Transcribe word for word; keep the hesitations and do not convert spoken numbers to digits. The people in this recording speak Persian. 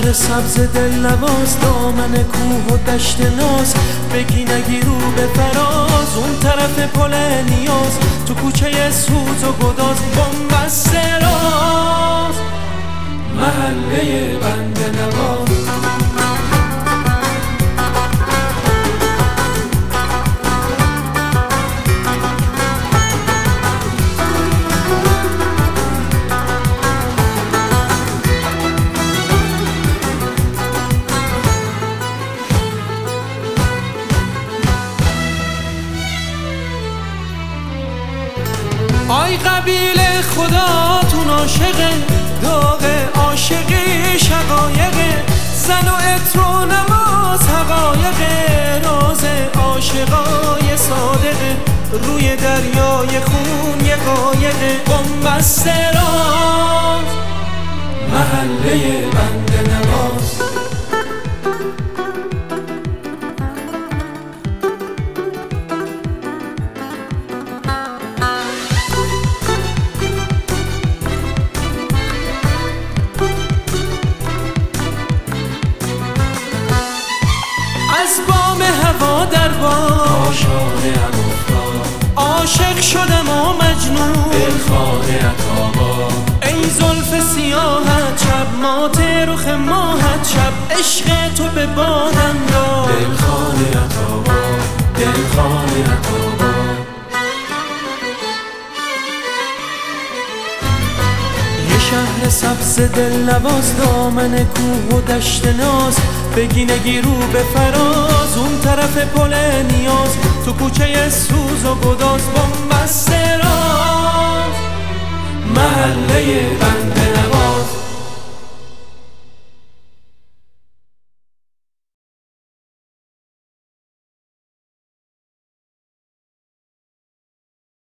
شهر سبز دل نواز، دامن کوه و دشت ناز، بگی نگی رو به فراز، اون طرف پل نیاز، تو کوچه سوز و گداز، بنبست راز، محله بنده نواز. آی قبیله خداتون عاشقه، داغ عاشقی شقایقه، زن و عطر و نماز حقایقه، راز عاشقای صادقه، روی دریای خون یه قایقه، بنبست راز، محله بنده نواز. از بام هوا در بام آشانه ام افتاد، عاشق شدم و مجنون دلخانه اتابا، ای زلف سیاهت شب مات رخ ماهت شب، عشق تو به بادم را دلخانه اتابا، دلخانه اتابا. شهر سبز دل نواز، دامن کوه و دشت ناز، بگی نگی رو به فراز، اون طرف پل نیاز، تو کوچه سوز و گداز، بنبست راز، محله بنده